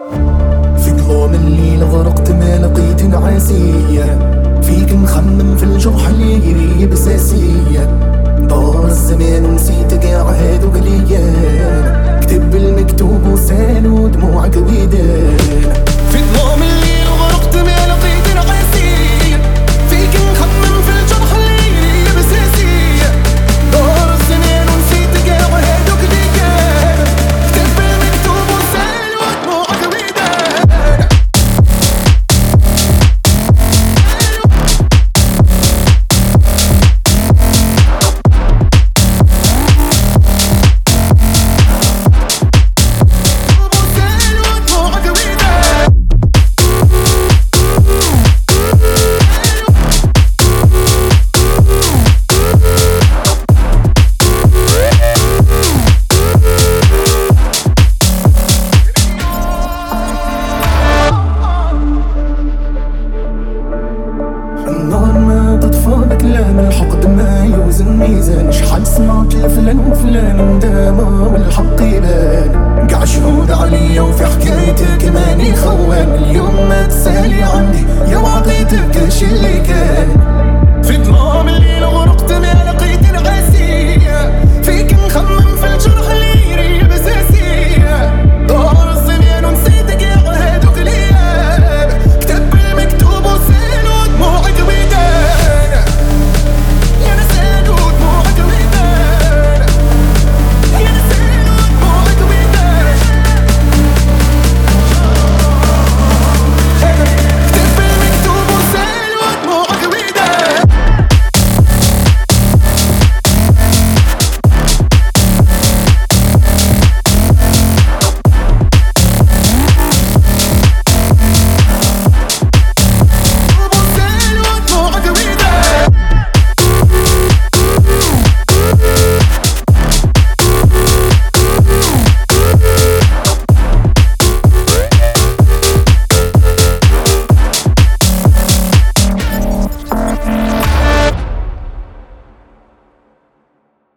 في ظلام الليل غرقت ما لقيت نعاسية، فيك نخمم في الجرح اللي يريب ساسية. دار الزمان ونسيت قاع هادوك ليال، كتب المكتوب وسال ودموعك بيدان. في ظلام الليل غرقت ما لقيت نعاسية، فيك نخمم في الجرح اللي يريب ساسية. دار الزمان ونسيت قاع هادوك ليال، كتب المكتوب وسال ودموعك بيدان. النار ما تطفى كلام الحقد ما يوزن ميزان. شحال سمعت لفلان وفلان ندامة والحق يبان. قاع شهود عليا وفي حكايتك ماني خوان. اليوم ما تسالي عندي يا وعطيتك اش اللي كان. في ظلام